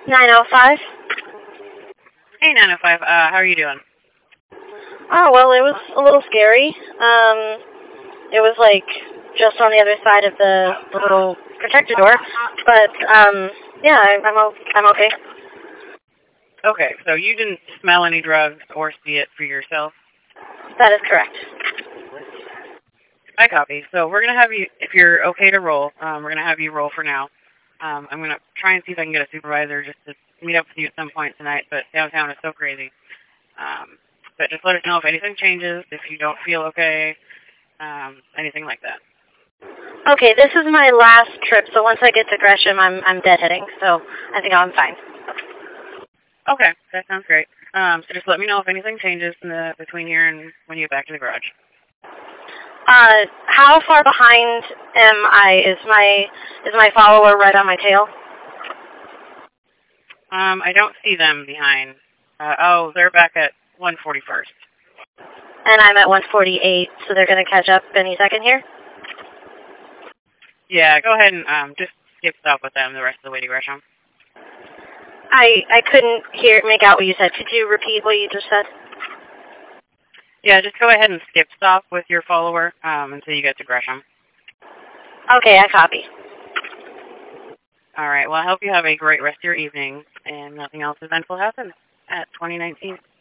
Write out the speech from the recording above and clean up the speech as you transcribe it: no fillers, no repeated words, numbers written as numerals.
905. Hey, 905. How are you doing? Oh, well, it was a little scary. It was like just on the other side of the little protector door. But, yeah, I'm okay. Okay, so you didn't smell any drugs or see it for yourself? That is correct. I copy. So we're going to have you, if you're okay to roll, we're going to have you roll for now. I'm going to try and see if I can get a supervisor just to meet up with you at some point tonight, but downtown is so crazy. But just let us know if anything changes, if you don't feel okay, anything like that. Okay, this is my last trip, so once I get to Gresham, I'm deadheading, so I think I'm fine. Okay, that sounds great. So just let me know if anything changes between here and when you get back to the garage. How far behind am I? Is my follower right on my tail? I don't see them behind. They're back at 141st. And I'm at 148, so they're going to catch up any second here? Yeah, go ahead and just skip stop with them the rest of the way to Gresham. I couldn't make out what you said. Could you repeat what you just said? Yeah, just go ahead and skip stop with your follower until you get to Gresham. Okay, I copy. All right, well, I hope you have a great rest of your evening and nothing else eventful happens at 2019.